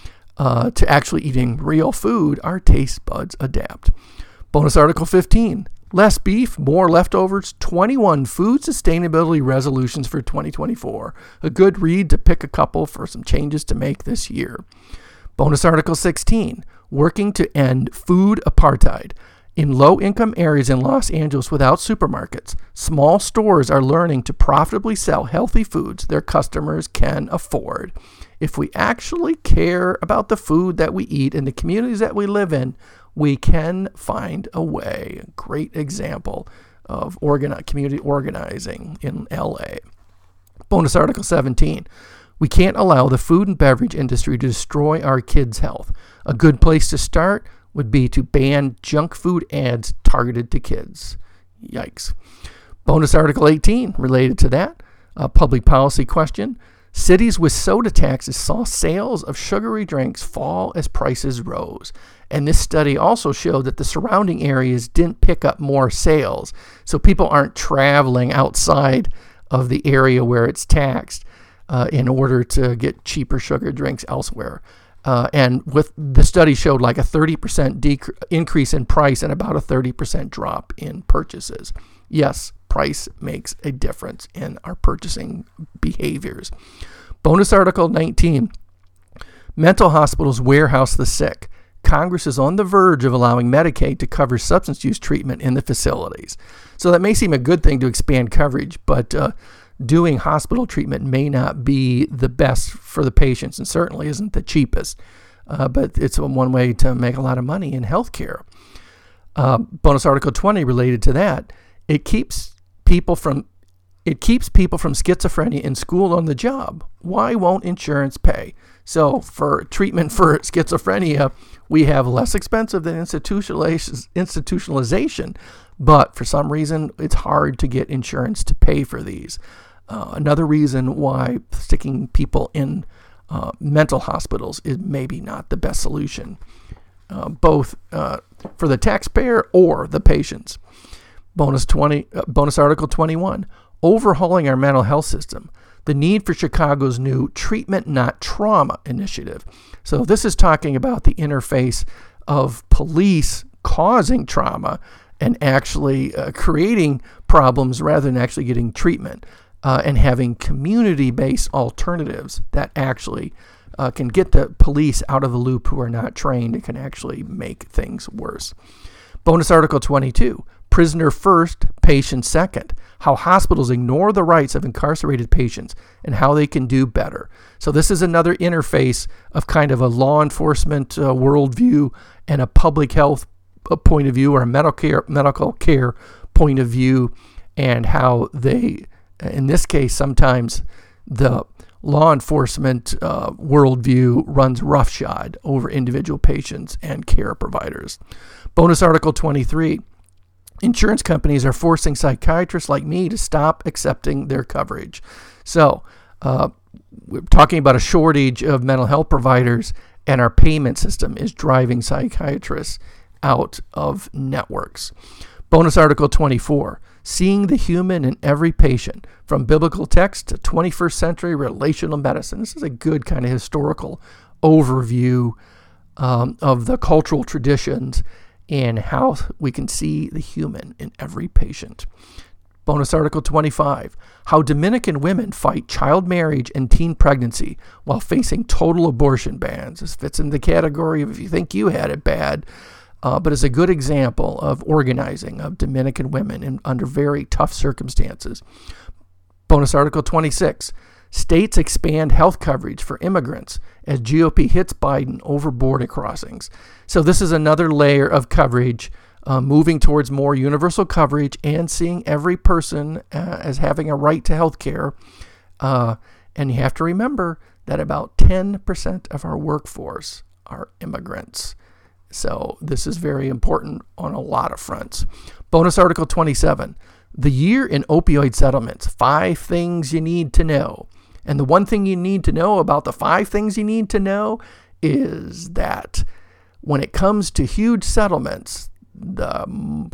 to actually eating real food, our taste buds adapt. Bonus article 15, less beef, more leftovers, 21 food sustainability resolutions for 2024. A good read to pick a couple for some changes to make this year. Bonus article 16, working to end food apartheid. In low-income areas in Los Angeles without supermarkets, small stores are learning to profitably sell healthy foods their customers can afford. If we actually care about the food that we eat and the communities that we live in, we can find a way. A great example of community organizing in LA. Bonus article 17. We can't allow the food and beverage industry to destroy our kids' health. A good place to start would be to ban junk food ads targeted to kids. Yikes. Bonus article 18 related to that. A public policy question. Cities with soda taxes saw sales of sugary drinks fall as prices rose. And this study also showed that the surrounding areas didn't pick up more sales. So people aren't traveling outside of the area where it's taxed in order to get cheaper sugar drinks elsewhere. And with the study showed like a 30% increase in price and about a 30% drop in purchases. Yes, price makes a difference in our purchasing behaviors. Bonus article 19. Mental hospitals warehouse the sick. Congress is on the verge of allowing Medicaid to cover substance use treatment in the facilities. So that may seem a good thing to expand coverage, but doing hospital treatment may not be the best for the patients and certainly isn't the cheapest. But it's one way to make a lot of money in healthcare. Bonus article 20 related to that. It keeps people from schizophrenia in school on the job. Why won't insurance pay? So for treatment for schizophrenia, we have less expensive than institutionalization, but for some reason, it's hard to get insurance to pay for these. Another reason why sticking people in mental hospitals is maybe not the best solution, both for the taxpayer or the patients. Bonus article 21, overhauling our mental health system. The need for Chicago's new Treatment Not Trauma initiative. So this is talking about the interface of police causing trauma and actually creating problems rather than actually getting treatment, and having community-based alternatives that actually can get the police out of the loop who are not trained and can actually make things worse. Bonus Article 22, Prisoner First, Patient Second, how hospitals ignore the rights of incarcerated patients and how they can do better. So this is another interface of kind of a law enforcement worldview and a public health point of view, or a medical care point of view, and how they, in this case, sometimes the law enforcement worldview runs roughshod over individual patients and care providers. Bonus Article 23. Insurance companies are forcing psychiatrists like me to stop accepting their coverage. So we're talking about a shortage of mental health providers, and our payment system is driving psychiatrists out of networks. Bonus Article 24. Seeing the human in every patient, from biblical text to 21st century relational medicine. This is a good kind of historical overview of the cultural traditions and how we can see the human in every patient. Bonus Article 25, how Dominican women fight child marriage and teen pregnancy while facing total abortion bans. This fits in the category of if you think you had it bad, but it's a good example of organizing of Dominican women under very tough circumstances. Bonus Article 26, states expand health coverage for immigrants as GOP hits Biden over border crossings. So this is another layer of coverage, moving towards more universal coverage and seeing every person as having a right to health care. And you have to remember that about 10% of our workforce are immigrants. So this is very important on a lot of fronts. Bonus Article 27, the year in opioid settlements, 5 things you need to know. And the one thing you need to know about the 5 things you need to know is that when it comes to huge settlements, the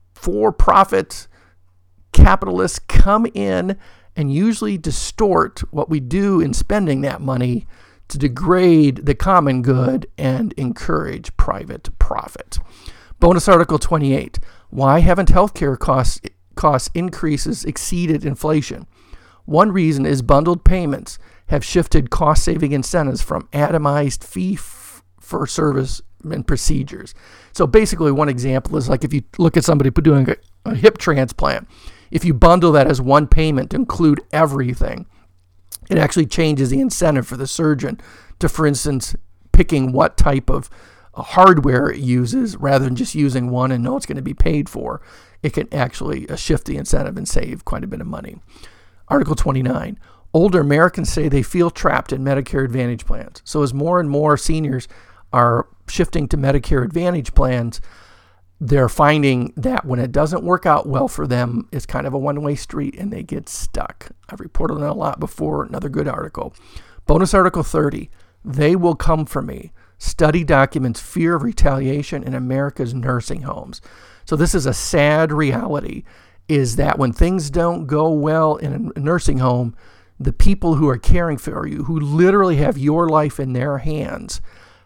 for-profit capitalists come in and usually distort what we do in spending that money to degrade the common good and encourage private profit. Bonus Article 28, why haven't healthcare cost increases exceeded inflation? One reason is bundled payments have shifted cost-saving incentives from atomized fee-for-service and procedures. So basically, one example is like if you look at somebody doing a hip transplant, if you bundle that as one payment to include everything, it actually changes the incentive for the surgeon to, for instance, picking what type of hardware it uses rather than just using one and know it's going to be paid for. It can actually shift the incentive and save quite a bit of money. Article 29, older Americans say they feel trapped in Medicare Advantage plans. So as more and more seniors are shifting to Medicare Advantage plans, they're finding that when it doesn't work out well for them, it's kind of a one-way street and they get stuck. I've reported on it a lot before, another good article. Bonus Article 30, they will come for me. Study documents fear of retaliation in America's nursing homes. So this is a sad reality, is that when things don't go well in a nursing home, the people who are caring for you, who literally have your life in their hands,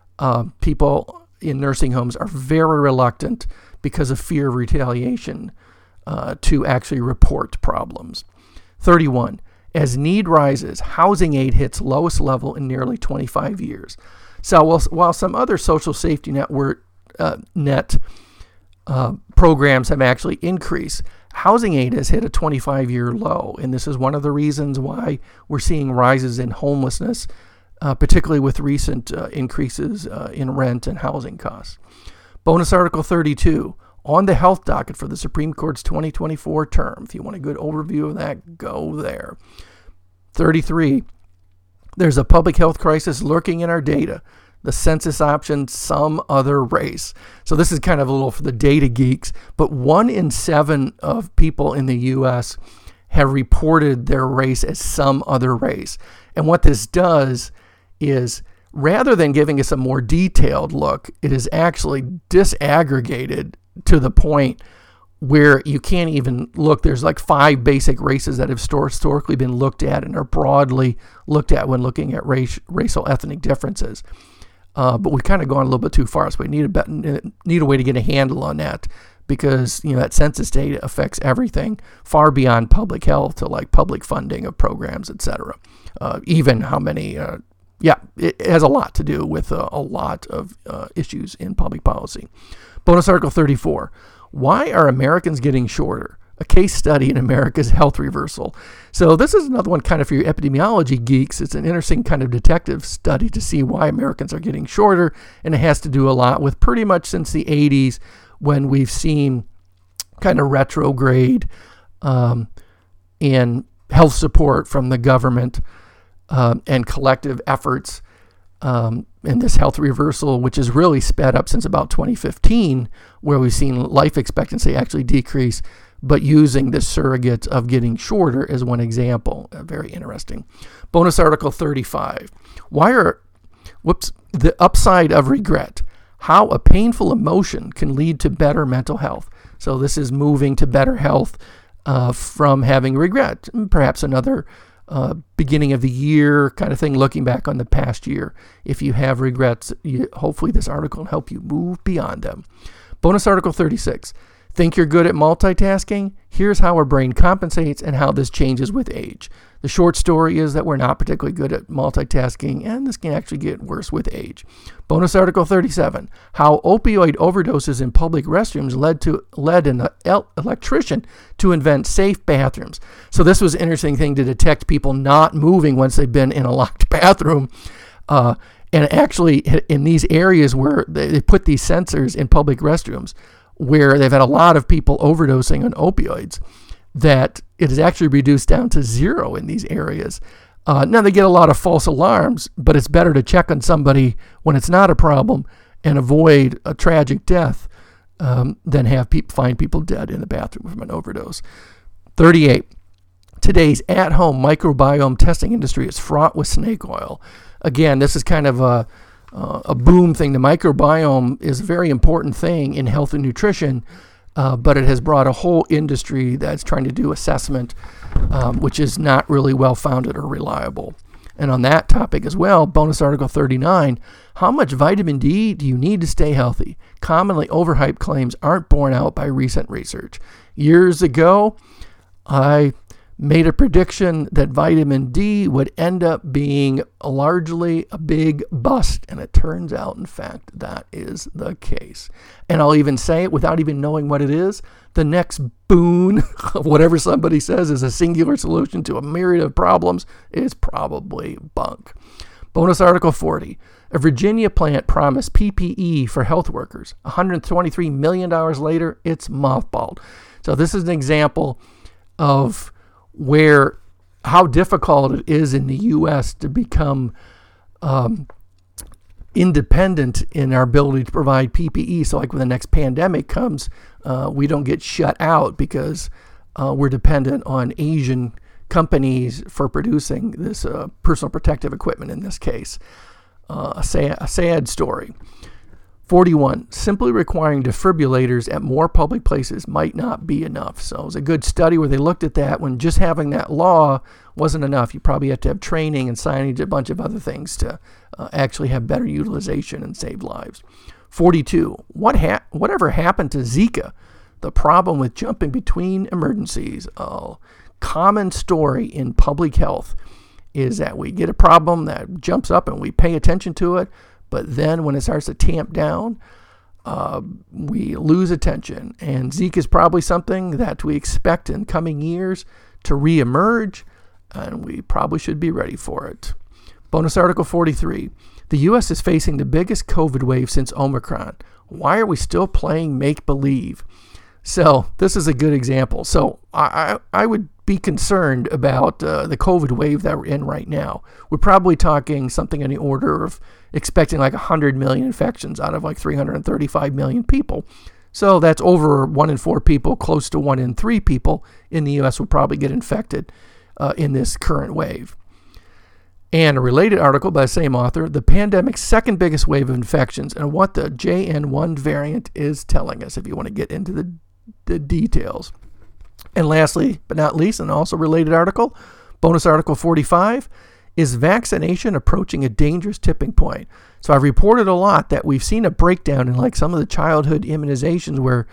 people in nursing homes are very reluctant because of fear of retaliation to actually report problems. 31, as need rises, housing aid hits lowest level in nearly 25 years. So while some other social safety net programs have actually increased, housing aid has hit a 25-year low, and this is one of the reasons why we're seeing rises in homelessness, particularly with recent increases in rent and housing costs. Bonus Article 32, on the health docket for the Supreme Court's 2024 term. If you want a good overview of that, go there. 33, there's a public health crisis lurking in our data. The census option, some other race. So this is kind of a little for the data geeks, but 1 in 7 of people in the U.S. have reported their race as some other race. And what this does is, rather than giving us a more detailed look, it is actually disaggregated to the point where you can't even look. There's like 5 basic races that have historically been looked at and are broadly looked at when looking at racial ethnic differences. But we've kind of gone a little bit too far, so we need a way to get a handle on that because that census data affects everything far beyond public health to like public funding of programs, etc. Even how many, it has a lot to do with a lot of issues in public policy. Bonus Article 34. Why are Americans getting shorter? A case study in America's health reversal. So this is another one kind of for your epidemiology geeks. It's an interesting kind of detective study to see why Americans are getting shorter, and it has to do a lot with pretty much since the 80s when we've seen kind of retrograde in health support from the government and collective efforts in this health reversal, which is really sped up since about 2015, where we've seen life expectancy actually decrease, but using this surrogate of getting shorter as one example. Very interesting. Bonus Article 35. The upside of regret. How a painful emotion can lead to better mental health. So this is moving to better health from having regret. Perhaps another beginning of the year kind of thing, looking back on the past year. If you have regrets, hopefully this article will help you move beyond them. Bonus Article 36. Think you're good at multitasking? Here's how our brain compensates and how this changes with age. The short story is that we're not particularly good at multitasking, and this can actually get worse with age. Bonus Article 37. How opioid overdoses in public restrooms led an electrician to invent safe bathrooms. So this was an interesting thing to detect people not moving once they've been in a locked bathroom. And actually, in these areas where they put these sensors in public restrooms, where they've had a lot of people overdosing on opioids, that it is actually reduced down to 0 in these areas. Now, they get a lot of false alarms, but it's better to check on somebody when it's not a problem and avoid a tragic death than find people dead in the bathroom from an overdose. 38. Today's at-home microbiome testing industry is fraught with snake oil. Again, this is kind of a boom thing. The microbiome is a very important thing in health and nutrition, but it has brought a whole industry that's trying to do assessment, which is not really well-founded or reliable. And on that topic as well, Bonus Article 39, how much vitamin D do you need to stay healthy? Commonly overhyped claims aren't borne out by recent research. Years ago, I made a prediction that vitamin D would end up being largely a big bust, and it turns out, in fact, that is the case. And I'll even say it without even knowing what it is. The next boon of whatever somebody says is a singular solution to a myriad of problems is probably bunk. Bonus Article 40. A Virginia plant promised PPE for health workers. $123 million later, it's mothballed. So this is an example of how difficult it is in the U.S. to become independent in our ability to provide PPE. So like when the next pandemic comes, we don't get shut out because we're dependent on Asian companies for producing this personal protective equipment in this case. A sad story. 41. Simply requiring defibrillators at more public places might not be enough. So it was a good study where they looked at that when just having that law wasn't enough. You probably have to have training and signage, a bunch of other things to actually have better utilization and save lives. 42. Whatever happened to Zika? The problem with jumping between emergencies. A common story in public health is that we get a problem that jumps up and we pay attention to it. But then when it starts to tamp down, we lose attention. And Zika is probably something that we expect in coming years to reemerge, and we probably should be ready for it. Bonus Article 43. The U.S. is facing the biggest COVID wave since Omicron. Why are we still playing make-believe? So this is a good example. So I would be concerned about the COVID wave that we're in right now. We're probably talking something in the order of expecting like 100 million infections out of like 335 million people. So that's over 1 in 4 people, close to 1 in 3 people in the U.S. will probably get infected in this current wave. And a related article by the same author, the pandemic's second biggest wave of infections and what the JN1 variant is telling us, if you want to get into the details. And lastly, but not least, and also related article, Bonus Article 45, is vaccination approaching a dangerous tipping point? So I've reported a lot that we've seen a breakdown in like some of the childhood immunizations where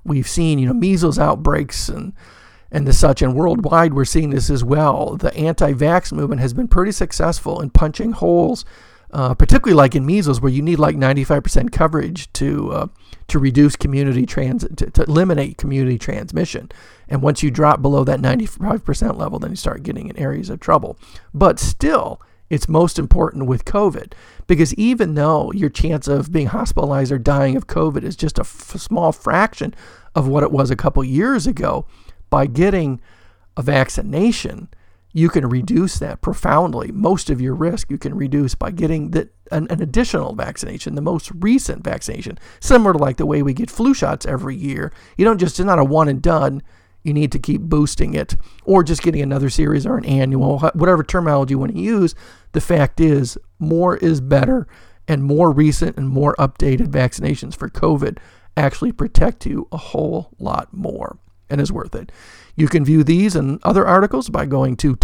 We've seen, measles outbreaks and the such, and worldwide we're seeing this as well. The anti-vax movement has been pretty successful in punching holes, particularly like in measles, where you need like 95% coverage to reduce to eliminate community transmission. And once you drop below that 95% level, then you start getting in areas of trouble. But still, it's most important with COVID, because even though your chance of being hospitalized or dying of COVID is just a small fraction of what it was a couple years ago, by getting a vaccination, you can reduce that profoundly. Most of your risk you can reduce by getting an additional vaccination, the most recent vaccination, similar to like the way we get flu shots every year. It's not a one and done. You need to keep boosting it, or just getting another series or an annual, whatever terminology you want to use. The fact is, more is better, and more recent and more updated vaccinations for COVID actually protect you a whole lot more, and is worth it. You can view these and other articles by going to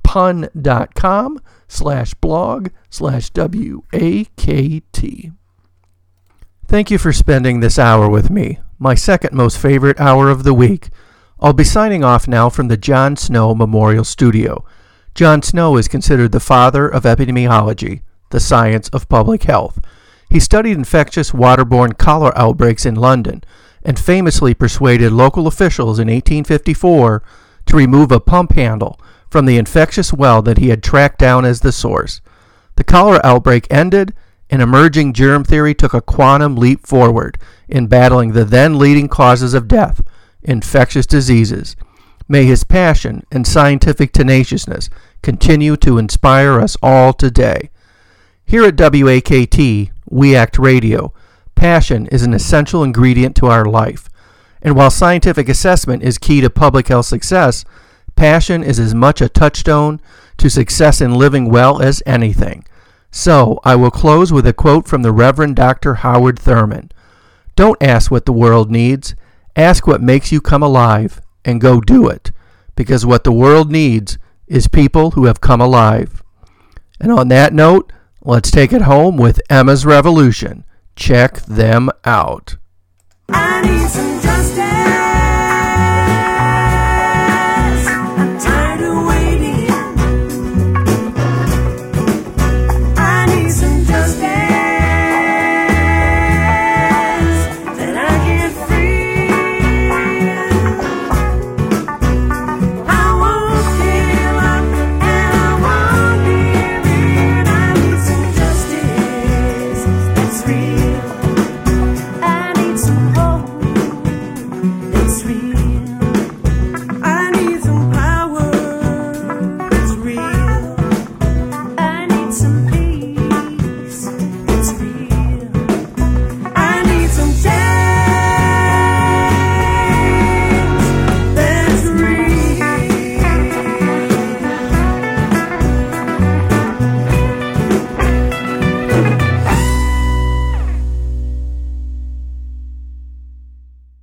toppun.com/blog/WAKT. Thank you for spending this hour with me, my second most favorite hour of the week. I'll be signing off now from the John Snow Memorial Studio. John Snow is considered the father of epidemiology, the science of public health. He studied infectious waterborne cholera outbreaks in London and famously persuaded local officials in 1854 to remove a pump handle from the infectious well that he had tracked down as the source. The cholera outbreak ended, and emerging germ theory took a quantum leap forward in battling the then leading causes of death, infectious diseases. May his passion and scientific tenaciousness continue to inspire us all today. Here at WAKT, We Act Radio, passion is an essential ingredient to our life. And while scientific assessment is key to public health success, passion is as much a touchstone to success in living well as anything. So, I will close with a quote from the Reverend Dr. Howard Thurman. Don't ask what the world needs. Ask what makes you come alive, and go do it, because what the world needs is people who have come alive. And on that note, let's take it home with Emma's Revolution. Check them out. I need some justice.